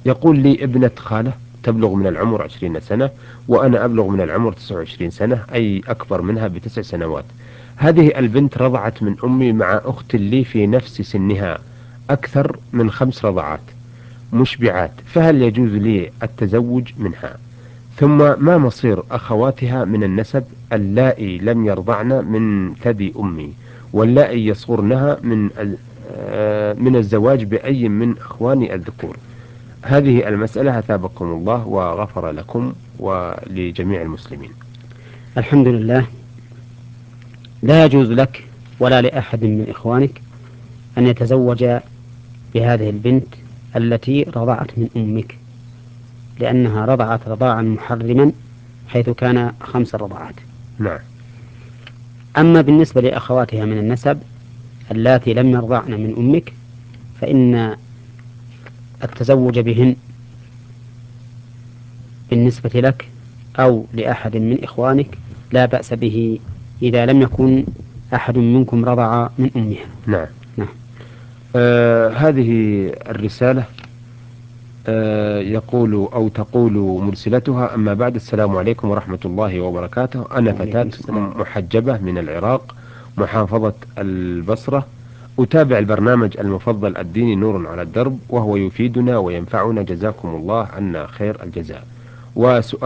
يقول لي ابنة خالة تبلغ من العمر 20 سنة، وأنا أبلغ من العمر 29 سنة، أي أكبر منها ب9 سنوات. هذه البنت رضعت من أمي مع أخت لي في نفس سنها أكثر من 5 رضعات مشبعات، فهل يجوز لي التزوج منها؟ ثم ما مصير أخواتها من النسب اللائي لم يرضعن من ثدي أمي، واللائي يصغرنها من الزواج بأي من أخواني الذكور؟ هذه المسألة أثابكم الله وغفر لكم ولجميع المسلمين. الحمد لله. لا يجوز لك ولا لأحد من إخوانك أن يتزوج بهذه البنت التي رضعت من أمك، لأنها رضعت رضاعا محرما حيث كان 5 رضعات. نعم. أما بالنسبة لأخواتها من النسب اللاتي لم يرضعن من أمك فإن التزوج بهن بالنسبة لك أو لأحد من إخوانك لا بأس به إذا لم يكن أحد منكم رضع من أمها. نعم. نعم. هذه الرسالة يقول أو تقول مرسلتها: أما بعد، السلام عليكم ورحمة الله وبركاته. أنا فتاة وعليكم السلام. محجبة من العراق، محافظة البصرة، أتابع البرنامج المفضل الديني نور على الدرب، وهو يفيدنا وينفعنا، جزاكم الله عنا خير الجزاء. وسؤال